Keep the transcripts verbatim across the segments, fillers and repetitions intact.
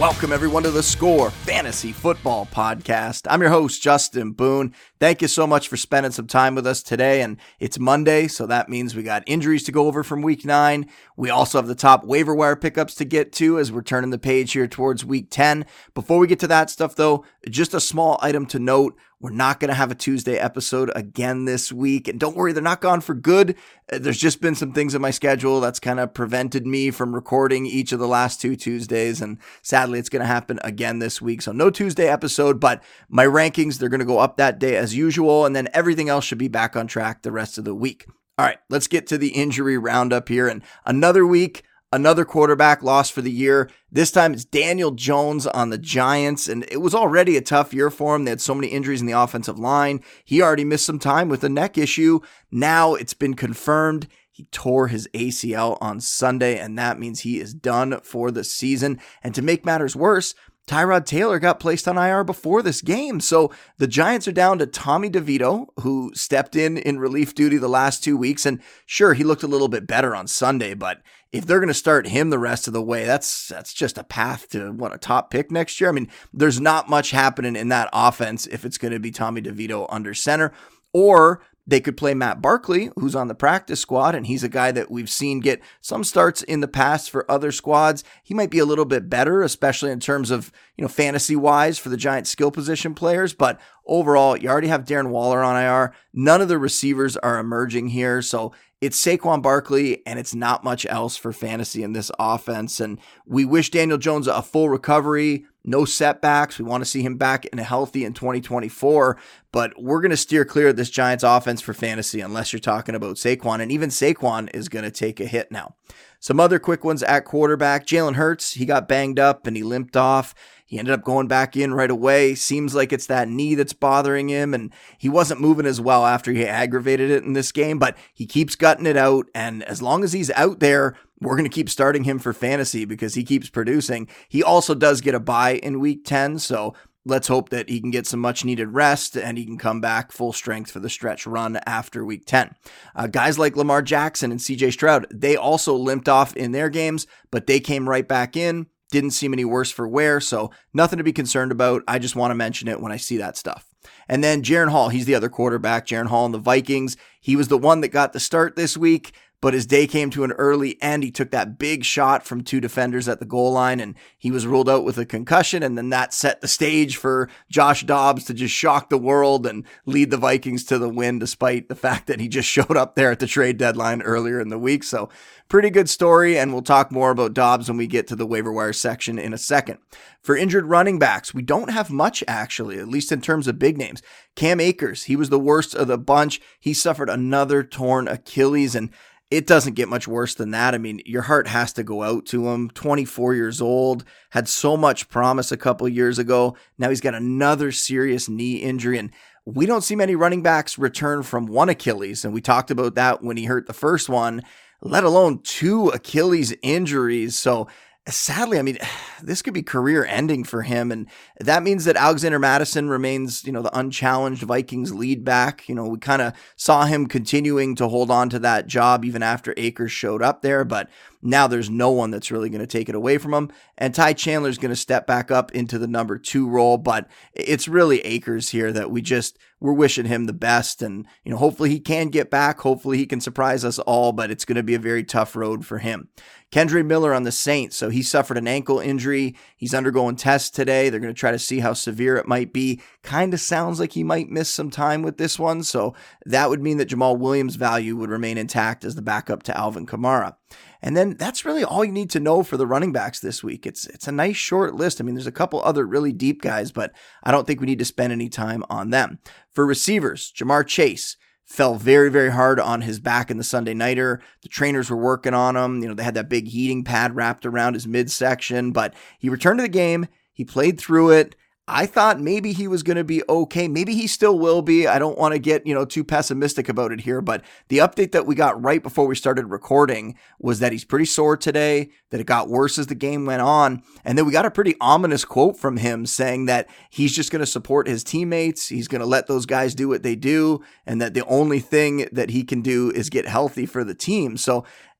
Welcome everyone to the Score Fantasy Football Podcast. I'm your host, Justin Boone. Thank you so much for spending some time with us today. And it's Monday, so that means we got injuries to go over from week nine. We also have the top waiver wire pickups to get to as we're turning the page here towards week ten. Before we get to that stuff though, just a small item to note. We're not going to have a Tuesday episode again this week. And don't worry, they're not gone for good. There's just been some things in my schedule that's kind of prevented me from recording each of the last two Tuesdays. And sadly, it's going to happen again this week. So no Tuesday episode, but my rankings, they're going to go up that day as usual. And then everything else should be back on track the rest of the week. All right, let's get to the injury roundup here. And another week, another quarterback lost for the year. This time it's Daniel Jones on the Giants, and it was already a tough year for him. They had so many injuries in the offensive line. He already missed some time with a neck issue. Now it's been confirmed he tore his A C L on Sunday, and that means he is done for the season. And to make matters worse, Tyrod Taylor got placed on I R before this game. So the Giants are down to Tommy DeVito, who stepped in in relief duty the last two weeks. And sure, he looked a little bit better on Sunday, but if they're going to start him the rest of the way, that's that's just a path to, what, a top pick next year? I mean, there's not much happening in that offense if it's going to be Tommy DeVito under center. Or they could play Matt Barkley, who's on the practice squad, and he's a guy that we've seen get some starts in the past for other squads. He might be a little bit better, especially in terms of, you know, fantasy-wise for the Giants skill position players, but overall, you already have Darren Waller on I R. None of the receivers are emerging here, so it's Saquon Barkley, and it's not much else for fantasy in this offense, and we wish Daniel Jones a full recovery, no setbacks. We want to see him back in a healthy in twenty twenty-four, but we're going to steer clear of this Giants offense for fantasy unless you're talking about Saquon, and even Saquon is going to take a hit now. Some other quick ones at quarterback. Jalen Hurts, he got banged up and he limped off. He ended up going back in right away. Seems like it's that knee that's bothering him, and he wasn't moving as well after he aggravated it in this game, but he keeps gutting it out, and as long as he's out there, we're going to keep starting him for fantasy because he keeps producing. He also does get a bye in week ten, so let's hope that he can get some much needed rest and he can come back full strength for the stretch run after week ten. Uh, guys like Lamar Jackson and C J Stroud, they also limped off in their games, but they came right back in. Didn't seem any worse for wear, so nothing to be concerned about. I just want to mention it when I see that stuff. And then Jaren Hall, he's the other quarterback. Jaren Hall and the Vikings. He was the one that got the start this week, but his day came to an early end. He took that big shot from two defenders at the goal line, and he was ruled out with a concussion, and then that set the stage for Josh Dobbs to just shock the world and lead the Vikings to the win, despite the fact that he just showed up there at the trade deadline earlier in the week. So pretty good story, and we'll talk more about Dobbs when we get to the waiver wire section in a second. For injured running backs, we don't have much, actually, at least in terms of big names. Cam Akers, he was the worst of the bunch. He suffered another torn Achilles, and it doesn't get much worse than that. I mean, your heart has to go out to him. twenty-four years old, had so much promise a couple years ago. Now he's got another serious knee injury, and we don't see many running backs return from one Achilles, and we talked about that when he hurt the first one, let alone two Achilles injuries. So sadly, I mean, this could be career ending for him. And that means that Alexander Mattison remains, you know, the unchallenged Vikings lead back. You know, we kind of saw him continuing to hold on to that job even after Akers showed up there, but now there's no one that's really going to take it away from him. And Ty Chandler is going to step back up into the number two role, but it's really Akers here that we just, we're wishing him the best. And, you know, hopefully he can get back. Hopefully he can surprise us all, but it's going to be a very tough road for him. Kendre Miller on the Saints. So he suffered an ankle injury. He's undergoing tests today. They're going to try to see how severe it might be. Kind of sounds like he might miss some time with this one. So that would mean that Jamal Williams' value would remain intact as the backup to Alvin Kamara. And then that's really all you need to know for the running backs this week. It's it's a nice short list. I mean, there's a couple other really deep guys, but I don't think we need to spend any time on them. For receivers, Jamar Chase fell very, very hard on his back in the Sunday Nighter. The trainers were working on him. You know, they had that big heating pad wrapped around his midsection, but he returned to the game. He played through it. I thought maybe he was going to be okay. Maybe he still will be. I don't want to get, you know, too pessimistic about it here, but the update that we got right before we started recording was that he's pretty sore today, that it got worse as the game went on. And then we got a pretty ominous quote from him saying that he's just going to support his teammates. He's going to let those guys do what they do, and that the only thing that he can do is get healthy for the team. So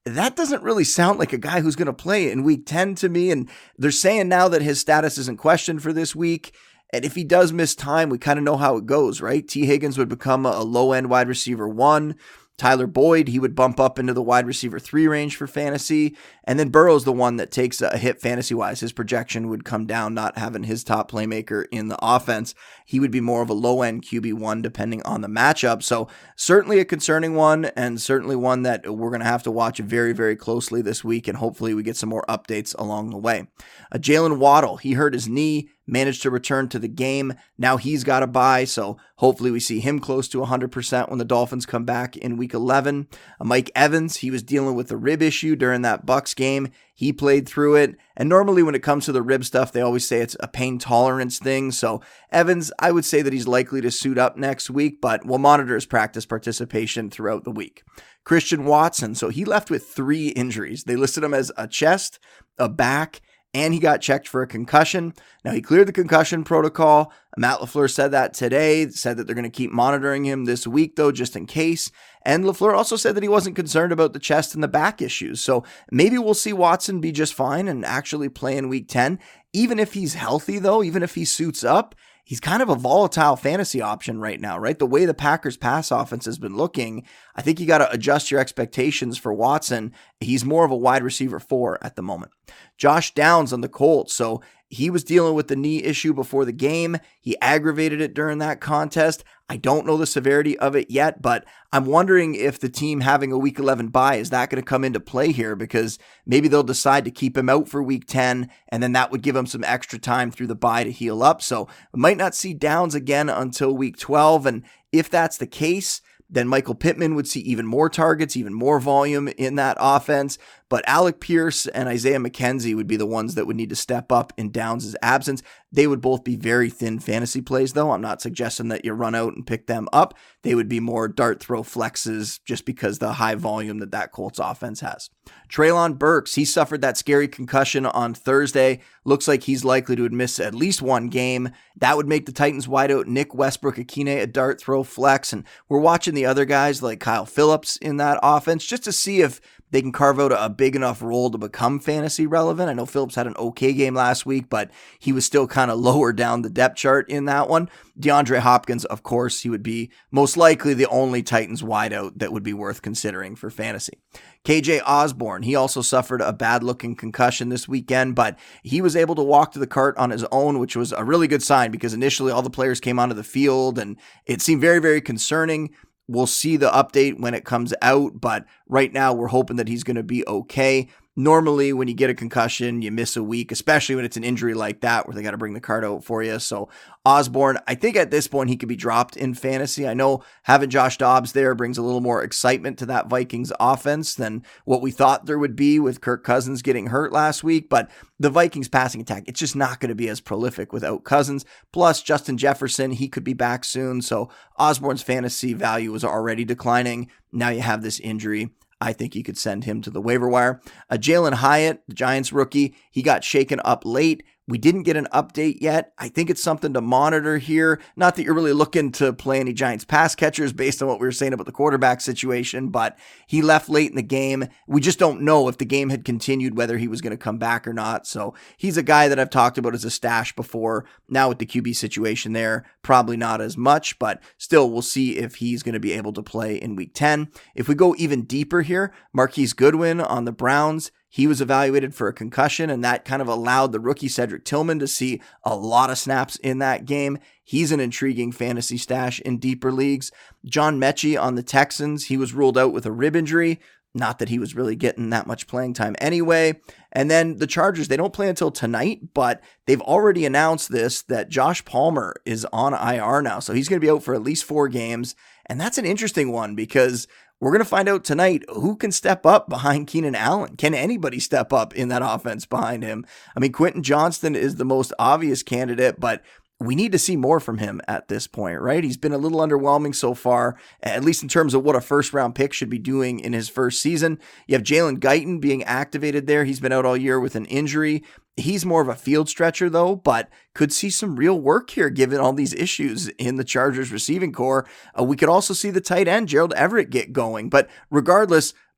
that doesn't really sound like a guy who's going to play in week ten to me. And they're saying now that his status isn't questioned for this week. And if he does miss time, we kind of know how it goes, right? T. Higgins would become a low-end wide receiver one. Tyler Boyd, he would bump up into the wide receiver three range for fantasy. And then Burrow's the one that takes a hit fantasy-wise. His projection would come down, not having his top playmaker in the offense. He would be more of a low-end Q B one depending on the matchup. So certainly a concerning one, and certainly one that we're going to have to watch very, very closely this week, and hopefully we get some more updates along the way. Uh, Jalen Waddle, he hurt his knee, managed to return to the game. Now he's got a bye, so hopefully we see him close to one hundred percent when the Dolphins come back in week eleven. Uh, Mike Evans, he was dealing with a rib issue during that Bucs game. He played through it. And normally when it comes to the rib stuff, they always say it's a pain tolerance thing. So Evans, I would say that he's likely to suit up next week, but we'll monitor his practice participation throughout the week. Christian Watson, so he left with three injuries. They listed him as a chest, a back, and he got checked for a concussion. Now, he cleared the concussion protocol. Matt LaFleur said that today, said that they're going to keep monitoring him this week, though, just in case. And LaFleur also said that he wasn't concerned about the chest and the back issues. So maybe we'll see Watson be just fine and actually play in week ten. Even if he's healthy, though, even if he suits up, he's kind of a volatile fantasy option right now, right? The way the Packers pass offense has been looking, I think you got to adjust your expectations for Watson. He's more of a wide receiver four at the moment. Josh Downs on the Colts. So he was dealing with the knee issue before the game. He aggravated it during that contest. I don't know the severity of it yet, but I'm wondering if the team having a week eleven bye, is that going to come into play here? Because maybe they'll decide to keep him out for week ten, and then that would give him some extra time through the bye to heal up. So we might not see Downs again until week twelve. And if that's the case, then Michael Pittman would see even more targets, even more volume in that offense. But Alec Pierce and Isaiah McKenzie would be the ones that would need to step up in Downs' absence. They would both be very thin fantasy plays, though. I'm not suggesting that you run out and pick them up. They would be more dart throw flexes just because the high volume that that Colts offense has. Treylon Burks, he suffered that scary concussion on Thursday. Looks like he's likely to miss at least one game. That would make the Titans wide out Nick Westbrook-Akine a dart throw flex. And we're watching the other guys like Kyle Phillips in that offense just to see if they can carve out a big enough role to become fantasy relevant. I know Phillips had an okay game last week, but he was still kind of lower down the depth chart in that one. DeAndre Hopkins, of course, he would be most likely the only Titans wideout that would be worth considering for fantasy. K J Osborne, he also suffered a bad-looking concussion this weekend, but he was able to walk to the cart on his own, which was a really good sign because initially all the players came onto the field and it seemed very, very concerning. We'll see the update when it comes out, but right now we're hoping that he's going to be okay. Normally, when you get a concussion, you miss a week, especially when it's an injury like that where they got to bring the card out for you. So Osborne, I think at this point he could be dropped in fantasy. I know having Josh Dobbs there brings a little more excitement to that Vikings offense than what we thought there would be with Kirk Cousins getting hurt last week, but the Vikings passing attack, it's just not going to be as prolific without Cousins. Plus, Justin Jefferson, he could be back soon. So Osborne's fantasy value was already declining. Now you have this injury. I think you could send him to the waiver wire. Uh, Jalen Hyatt, the Giants rookie, he got shaken up late. We didn't get an update yet. I think it's something to monitor here. Not that you're really looking to play any Giants pass catchers based on what we were saying about the quarterback situation, but he left late in the game. We just don't know if the game had continued, whether he was going to come back or not. So he's a guy that I've talked about as a stash before. Now with the Q B situation there, probably not as much, but still we'll see if he's going to be able to play in week ten. If we go even deeper here, Marquise Goodwin on the Browns, he was evaluated for a concussion, and that kind of allowed the rookie Cedric Tillman to see a lot of snaps in that game. He's an intriguing fantasy stash in deeper leagues. John Mechie on the Texans, he was ruled out with a rib injury. Not that he was really getting that much playing time anyway. And then the Chargers, they don't play until tonight, but they've already announced this, that Josh Palmer is on I R now. So he's going to be out for at least four games. And that's an interesting one because we're going to find out tonight who can step up behind Keenan Allen. Can anybody step up in that offense behind him? I mean, Quentin Johnston is the most obvious candidate, but we need to see more from him at this point, right? He's been a little underwhelming so far, at least in terms of what a first round pick should be doing in his first season. You have Jalen Guyton being activated there. He's been out all year with an injury. He's more of a field stretcher though, but could see some real work here given all these issues in the Chargers receiving core. Uh, we could also see the tight end, Gerald Everett, get going. But regardless,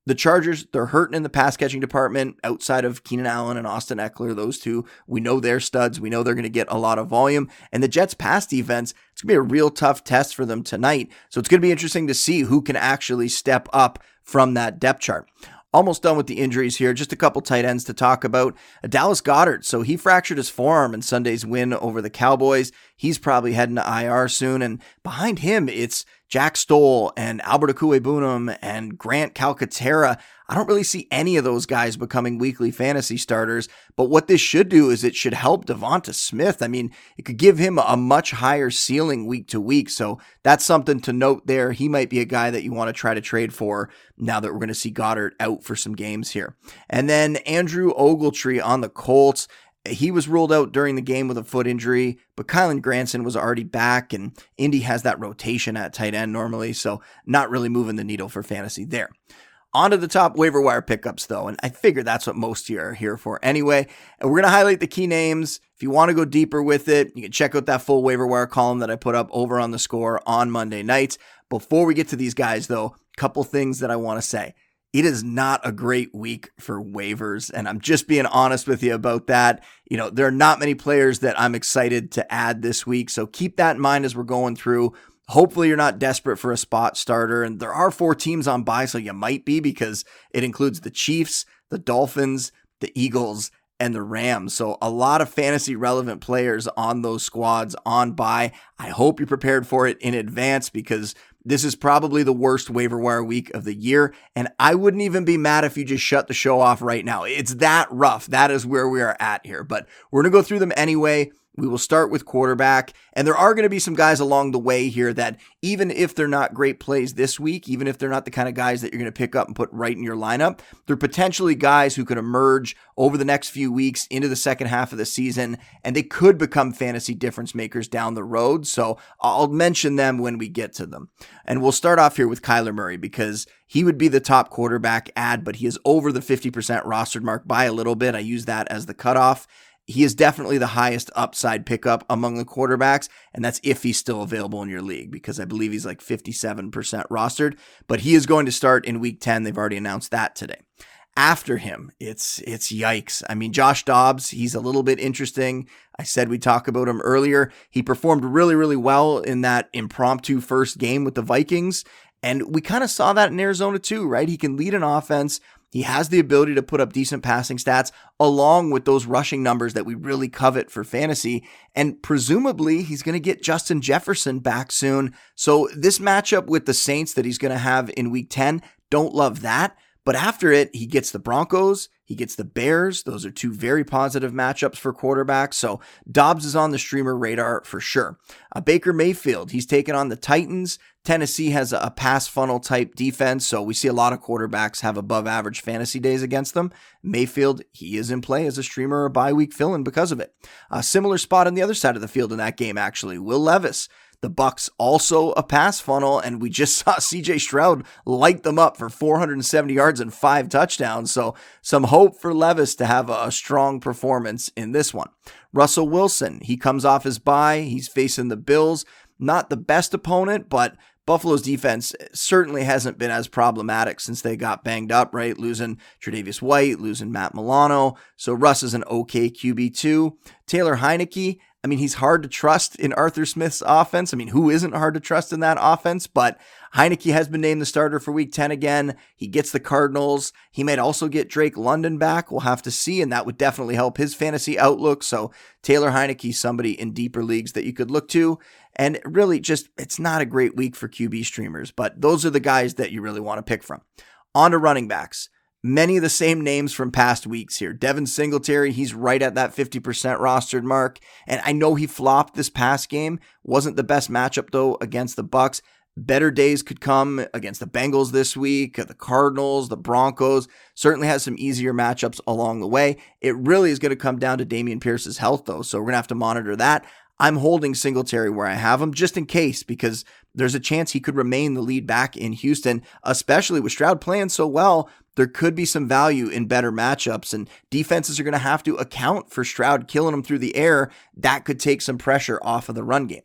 The Chargers, they're hurting in the pass catching department outside of Keenan Allen and Austin Eckler. Those two, we know they're studs. We know they're going to get a lot of volume. And the Jets' pass defense, it's going to be a real tough test for them tonight. So it's going to be interesting to see who can actually step up from that depth chart. Almost done with the injuries here. Just a couple tight ends to talk about. Dallas Goedert. So he fractured his forearm in Sunday's win over the Cowboys. He's probably heading to I R soon. And behind him, it's Jack Stoll and Albert Okwuegbunam and Grant Calcaterra. I don't really see any of those guys becoming weekly fantasy starters, but what this should do is it should help Devonta Smith. I mean, it could give him a much higher ceiling week to week, so that's something to note there. He might be a guy that you want to try to trade for now that we're going to see Goddard out for some games here. And then Andrew Ogletree on the Colts. He was ruled out during the game with a foot injury, but Kylan Granson was already back, and Indy has that rotation at tight end normally, so not really moving the needle for fantasy there. On to the top waiver wire pickups, though, and I figure that's what most of you are here for anyway. And we're going to highlight the key names. If you want to go deeper with it, you can check out that full waiver wire column that I put up over on The Score on Monday nights. Before we get to these guys, though, a couple things that I want to say. It is not a great week for waivers, and I'm just being honest with you about that. You know, there are not many players that I'm excited to add this week, so keep that in mind as we're going through. Hopefully you're not desperate for a spot starter, and there are four teams on bye, so you might be, because it includes the Chiefs, the Dolphins, the Eagles, and the Rams. So a lot of fantasy relevant players on those squads on bye. I hope you're prepared for it in advance, because this is probably the worst waiver wire week of the year, and I wouldn't even be mad if you just shut the show off right now. It's that rough. That is where we are at here, but we're going to go through them anyway. We will start with quarterback, and there are going to be some guys along the way here that even if they're not great plays this week, even if they're not the kind of guys that you're going to pick up and put right in your lineup, they're potentially guys who could emerge over the next few weeks into the second half of the season, and they could become fantasy difference makers down the road. So I'll mention them when we get to them. And we'll start off here with Kyler Murray, because he would be the top quarterback ad, but he is over the fifty percent rostered mark by a little bit. I use that as the cutoff. He is definitely the highest upside pickup among the quarterbacks, and that's if he's still available in your league, because I believe he's like fifty-seven percent rostered, but he is going to start in week ten. They've already announced that today. After him, it's it's yikes. I mean, Josh Dobbs, he's a little bit interesting. I said we'd talk about him earlier. He performed really, really well in that impromptu first game with the Vikings, and we kind of saw that in Arizona too, right? He can lead an offense. He has the ability to put up decent passing stats along with those rushing numbers that we really covet for fantasy. And presumably he's going to get Justin Jefferson back soon. So this matchup with the Saints that he's going to have in week ten, don't love that. But after it, he gets the Broncos, he gets the Bears. Those are two very positive matchups for quarterbacks. So Dobbs is on the streamer radar for sure. Uh, Baker Mayfield, he's taken on the Titans. Tennessee has a pass funnel type defense, so we see a lot of quarterbacks have above average fantasy days against them. Mayfield, he is in play as a streamer or bye week fill-in because of it. A similar spot on the other side of the field in that game, actually. Will Levis. The Bucs also a pass funnel, and we just saw C J Stroud light them up for four hundred seventy yards and five touchdowns. So some hope for Levis to have a strong performance in this one. Russell Wilson, he comes off his bye. He's facing the Bills. Not the best opponent, but Buffalo's defense certainly hasn't been as problematic since they got banged up, right? Losing Tre'Davious White, losing Matt Milano. So Russ is an okay Q B two. Taylor Heineke, I mean, he's hard to trust in Arthur Smith's offense. I mean, who isn't hard to trust in that offense? But Heineke has been named the starter for week ten again. He gets the Cardinals. He might also get Drake London back. We'll have to see, and that would definitely help his fantasy outlook. So Taylor Heineke, somebody in deeper leagues that you could look to. And really just, it's not a great week for Q B streamers, but those are the guys that you really want to pick from. On to running backs. Many of the same names from past weeks here. Devin Singletary, he's right at that fifty percent rostered mark. And I know he flopped this past game. Wasn't the best matchup, though, against the Bucs. Better days could come against the Bengals this week, the Cardinals, the Broncos. Certainly has some easier matchups along the way. It really is going to come down to Dameon Pierce's health, though, so we're going to have to monitor that. I'm holding Singletary where I have him just in case, because there's a chance he could remain the lead back in Houston, especially with Stroud playing so well. There could be some value in better matchups, and defenses are going to have to account for Stroud killing them through the air. That could take some pressure off of the run game.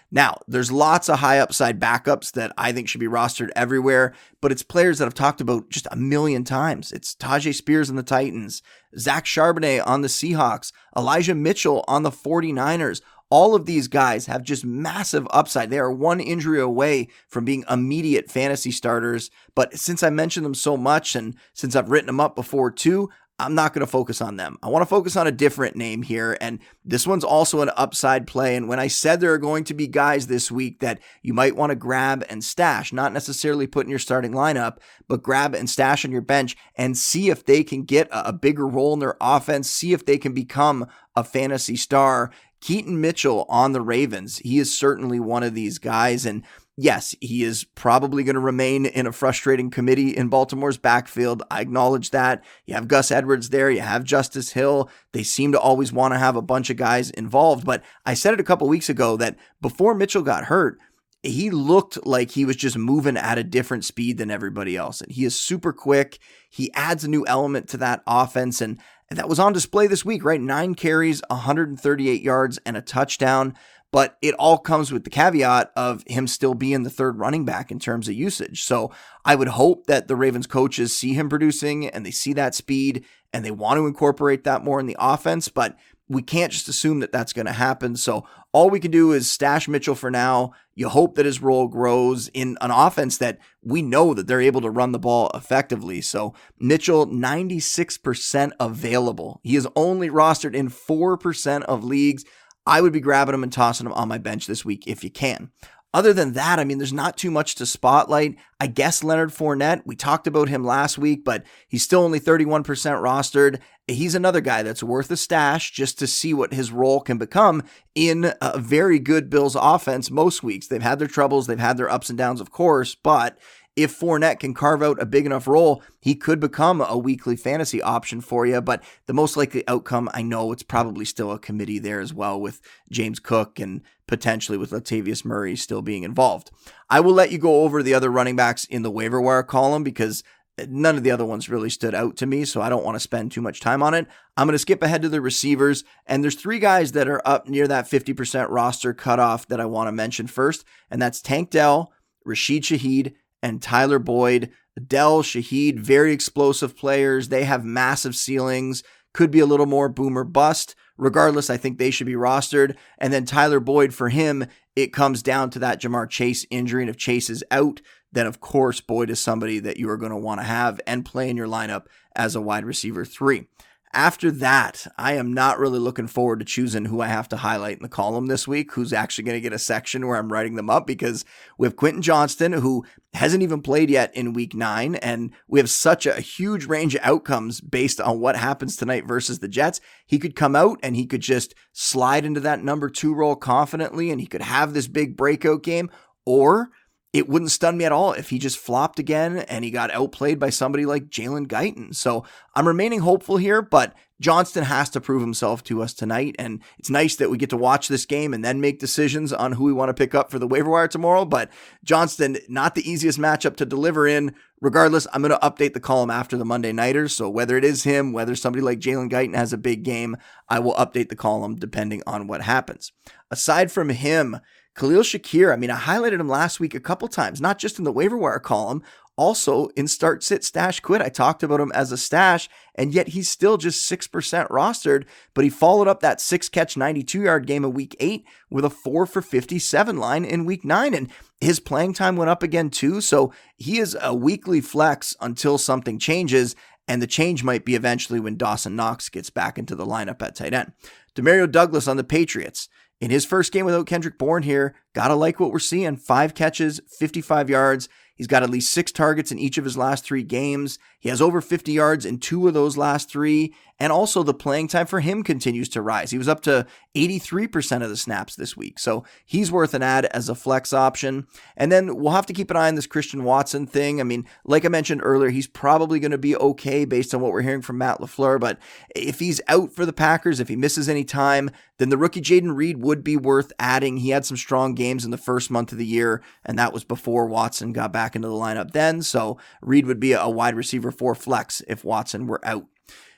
Now, there's lots of high upside backups that I think should be rostered everywhere, but it's players that I've talked about just a million times. It's Tyjae Spears on the Titans, Zach Charbonnet on the Seahawks, Elijah Mitchell on the 49ers. All of these guys have just massive upside. They are one injury away from being immediate fantasy starters. But since I mentioned them so much and since I've written them up before too, I'm not going to focus on them. I want to focus on a different name here. And this one's also an upside play. And when I said there are going to be guys this week that you might want to grab and stash, not necessarily put in your starting lineup, but grab and stash on your bench and see if they can get a bigger role in their offense, see if they can become a fantasy star. Keaton Mitchell on the Ravens, he is certainly one of these guys. And yes, he is probably going to remain in a frustrating committee in Baltimore's backfield. I acknowledge that. You have Gus Edwards there. You have Justice Hill. They seem to always want to have a bunch of guys involved. But I said it a couple weeks ago that before Mitchell got hurt, he looked like he was just moving at a different speed than everybody else. And he is super quick. He adds a new element to that offense. And And that was on display this week, right? Nine carries, one hundred thirty-eight yards, and a touchdown. But it all comes with the caveat of him still being the third running back in terms of usage. So I would hope that the Ravens coaches see him producing and they see that speed and they want to incorporate that more in the offense. But we can't just assume that that's going to happen. So all we can do is stash Mitchell for now. You hope that his role grows in an offense that we know that they're able to run the ball effectively. So Mitchell, ninety-six percent available. He is only rostered in four percent of leagues. I would be grabbing him and tossing him on my bench this week if you can. Other than that, I mean, there's not too much to spotlight. I guess Leonard Fournette, we talked about him last week, but he's still only thirty-one percent rostered. He's another guy that's worth a stash just to see what his role can become in a very good Bills offense most weeks. They've had their troubles. They've had their ups and downs, of course, but if Fournette can carve out a big enough role, he could become a weekly fantasy option for you. But the most likely outcome, I know it's probably still a committee there as well with James Cook and potentially with Latavius Murray still being involved. I will let you go over the other running backs in the waiver wire column because none of the other ones really stood out to me, so I don't want to spend too much time on it. I'm going to skip ahead to the receivers, and there's three guys that are up near that fifty percent roster cutoff that I want to mention first, and that's Tank Dell, Rashid Shaheed, and Tyler Boyd. Dell, Shaheed, very explosive players. They have massive ceilings, could be a little more boom or bust. Regardless, I think they should be rostered. And then Tyler Boyd, for him, it comes down to that Jamar Chase injury. And if Chase is out, then of course Boyd is somebody that you are going to want to have and play in your lineup as a wide receiver three. After that, I am not really looking forward to choosing who I have to highlight in the column this week, who's actually going to get a section where I'm writing them up, because we have Quentin Johnston, who hasn't even played yet in week nine, and we have such a huge range of outcomes based on what happens tonight versus the Jets. He could come out and he could just slide into that number two role confidently, and he could have this big breakout game, or it wouldn't stun me at all if he just flopped again and he got outplayed by somebody like Jalen Guyton. So I'm remaining hopeful here, but Johnston has to prove himself to us tonight. And it's nice that we get to watch this game and then make decisions on who we want to pick up for the waiver wire tomorrow. But Johnston, not the easiest matchup to deliver in. Regardless, I'm going to update the column after the Monday Nighters. So whether it is him, whether somebody like Jalen Guyton has a big game, I will update the column depending on what happens. Aside from him, Khalil Shakir, I mean, I highlighted him last week a couple times, not just in the waiver wire column, also in start, sit, stash, quit. I talked about him as a stash, and yet he's still just six percent rostered, but he followed up that six catch, ninety-two yard game in week eight with a four for fifty-seven line in week nine, and his playing time went up again too, so he is a weekly flex until something changes, and the change might be eventually when Dawson Knox gets back into the lineup at tight end. Demario Douglas on the Patriots. In his first game without Kendrick Bourne here, gotta like what we're seeing. Five catches, fifty-five yards. He's got at least six targets in each of his last three games. He has over fifty yards in two of those last three. And also the playing time for him continues to rise. He was up to eighty-three percent of the snaps this week. So he's worth an add as a flex option. And then we'll have to keep an eye on this Christian Watson thing. I mean, like I mentioned earlier, he's probably going to be okay based on what we're hearing from Matt LaFleur. But if he's out for the Packers, if he misses any time, then the rookie Jaden Reed would be worth adding. He had some strong games in the first month of the year, and that was before Watson got back into the lineup then. So Reed would be a wide receiver for flex if Watson were out.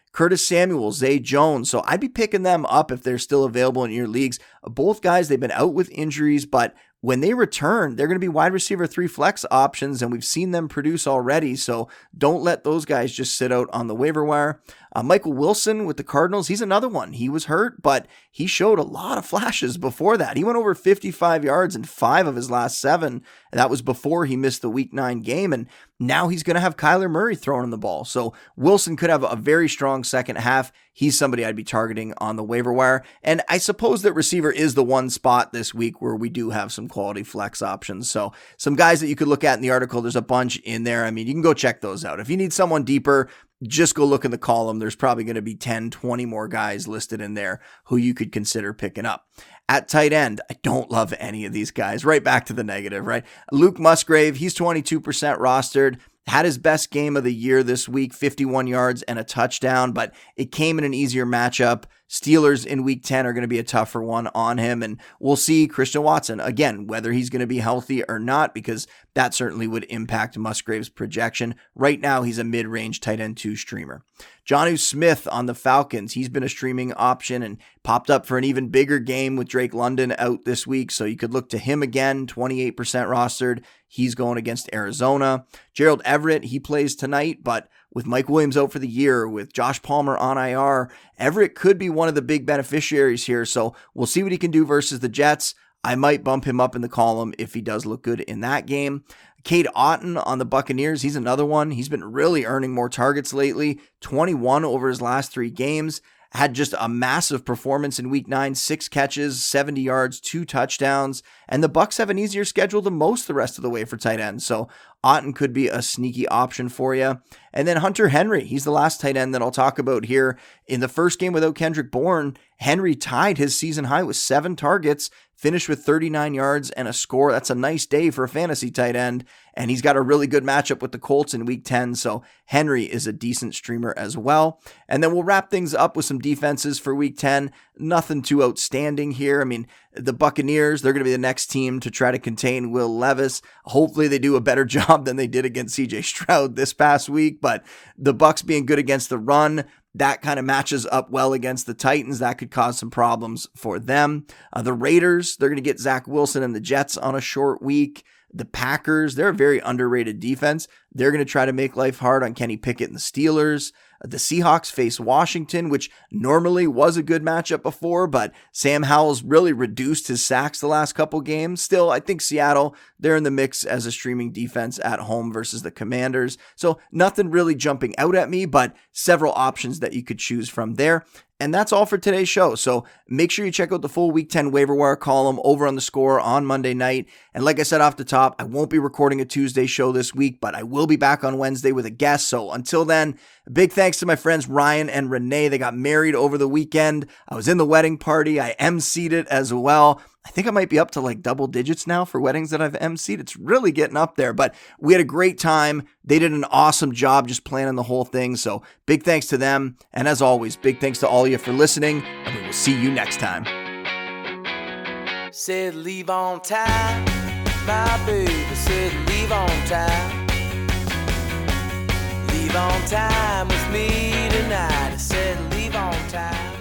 Curtis Samuel, Zay Jones. So I'd be picking them up if they're still available in your leagues. Both guys, they've been out with injuries, but when they return, they're going to be wide receiver three flex options, and we've seen them produce already, so don't let those guys just sit out on the waiver wire. Uh, Michael Wilson with the Cardinals, he's another one. He was hurt, but he showed a lot of flashes before that. He went over fifty-five yards in five of his last seven, and that was before he missed the week nine game, and now he's going to have Kyler Murray throwing the ball. So Wilson could have a very strong second half. He's somebody I'd be targeting on the waiver wire. And I suppose that receiver is the one spot this week where we do have some quality flex options. So some guys that you could look at in the article, there's a bunch in there. I mean, you can go check those out. If you need someone deeper, just go look in the column. There's probably going to be ten, twenty more guys listed in there who you could consider picking up. At tight end, I don't love any of these guys. Right back to the negative, right? Luke Musgrave, he's twenty-two percent rostered. Had his best game of the year this week, fifty-one yards and a touchdown, but it came in an easier matchup. Steelers in week ten are going to be a tougher one on him, and we'll see Christian Watson, again, whether he's going to be healthy or not, because that certainly would impact Musgrave's projection. Right now, he's a mid-range tight end two streamer. Jonnu Smith on the Falcons, he's been a streaming option and popped up for an even bigger game with Drake London out this week, so you could look to him again, twenty-eight percent rostered. He's going against Arizona. Gerald Everett, he plays tonight, but with Mike Williams out for the year, with Josh Palmer on I R, Everett could be one of the big beneficiaries here, so we'll see what he can do versus the Jets. I might bump him up in the column if he does look good in that game. Cade Otton on the Buccaneers, he's another one. He's been really earning more targets lately, twenty-one over his last three games. Had just a massive performance in week nine, six catches, seventy yards, two touchdowns, and the Bucs have an easier schedule than most the rest of the way for tight ends, so Otton could be a sneaky option for you. And then Hunter Henry, he's the last tight end that I'll talk about here. In the first game without Kendrick Bourne, Henry tied his season high with seven targets, finished with thirty-nine yards and a score. That's a nice day for a fantasy tight end, and he's got a really good matchup with the Colts in week ten, so Henry is a decent streamer as well. And then we'll wrap things up with some defenses for week ten. Nothing too outstanding here. I mean, the Buccaneers, they're going to be the next team to try to contain Will Levis. Hopefully they do a better job than they did against C J Stroud this past week, but the Bucs being good against the run, that kind of matches up well against the Titans. That could cause some problems for them. Uh, the Raiders, they're going to get Zach Wilson and the Jets on a short week. The Packers, they're a very underrated defense. They're going to try to make life hard on Kenny Pickett and the Steelers. The Seahawks face Washington, which normally was a good matchup before, but Sam Howell's really reduced his sacks the last couple games. Still, I think Seattle, they're in the mix as a streaming defense at home versus the Commanders. So nothing really jumping out at me, but several options that you could choose from there. And that's all for today's show. So make sure you check out the full Week ten waiver wire column over on The Score on Monday night. And like I said off the top, I won't be recording a Tuesday show this week, but I will be back on Wednesday with a guest. So until then, big thanks to my friends Ryan and Renee. They got married over the weekend. I was in the wedding party. I emceed it as well. I think I might be up to like double digits now for weddings that I've emceed. It's really getting up there, but we had a great time. They did an awesome job just planning the whole thing. So big thanks to them. And as always, big thanks to all of you for listening, and we will see you next time. Said leave on time, my baby said leave on time. Leave on time with me tonight. I said leave on time.